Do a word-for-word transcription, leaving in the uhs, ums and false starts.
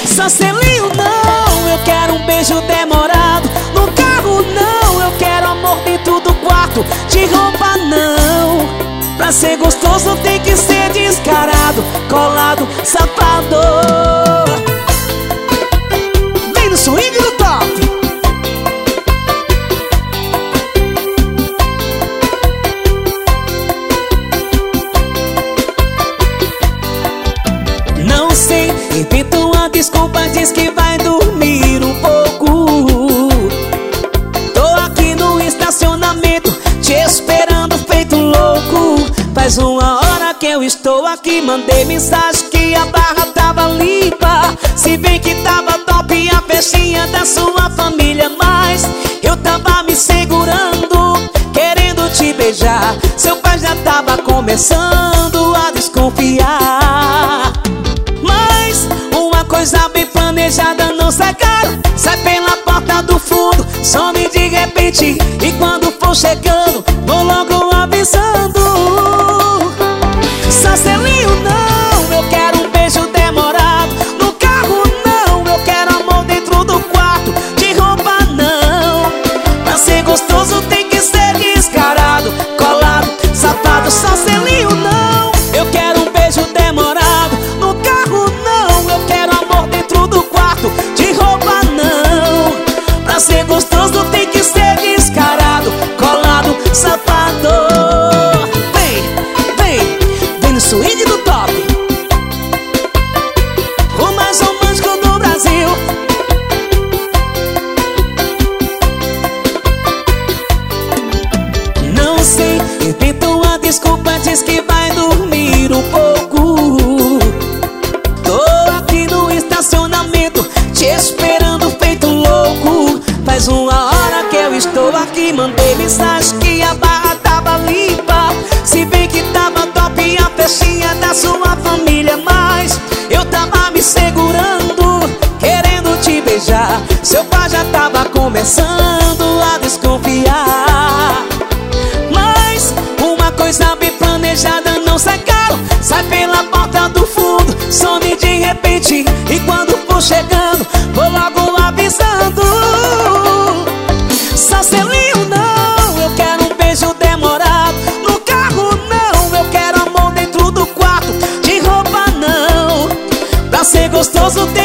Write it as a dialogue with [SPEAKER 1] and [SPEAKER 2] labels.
[SPEAKER 1] Só selinho não, eu quero um beijo demorado. No carro não, eu quero amor dentro do quarto. De roupa não, pra ser gostoso tem que ser descarado, colado, safado. Vem no swing do top. Não sei, inventa uma desculpa, diz que vai dormir um pouco. Tô aqui no estacionamento, te esperando feito louco. Faz uma hora que eu estou aqui, mandei mensagem que a barra tava limpa. Se bem que tava top a festinha da sua família, mas eu tava me segurando, querendo te beijar. Seu pai já tava começando a desconfiar. Mas uma coisa bem planejada não sai caro. Sai pela porta do fundo, some de repente. E quando for chegando, vou logo avisando. Só selinho não, eu quero um beijo demorado. No carro não, eu quero amor dentro do quarto. De roupa não, pra ser gostoso tem que ser descarado, colado, safado. Só selinho não, eu quero um beijo demorado. No carro não, eu quero amor dentro do quarto. De roupa não, pra ser gostoso tem que ser descarado, colado, safado. Vem, vem, vem no swing do top, o mais romântico do Brasil. Não sei, inventa uma desculpa, diz que vai dormir um pouco. Tô aqui no estacionamento, te esperando feito louco. Faz uma hora que eu estou aqui, mandei mensagem que a barra tava limpa. Se bem que tava top a festinha da sua família, mas eu tava me segurando, querendo te beijar. Seu pai já tava começando a desconfiar. Mas uma coisa bem planejada não sai caro. Sai pela porta do fundo, some de repente. E quando for chegando, vou logo avisando. Só selinho não, eu quero um beijo demorado. No carro não, eu quero amor dentro do quarto. De roupa não, pra ser gostoso tem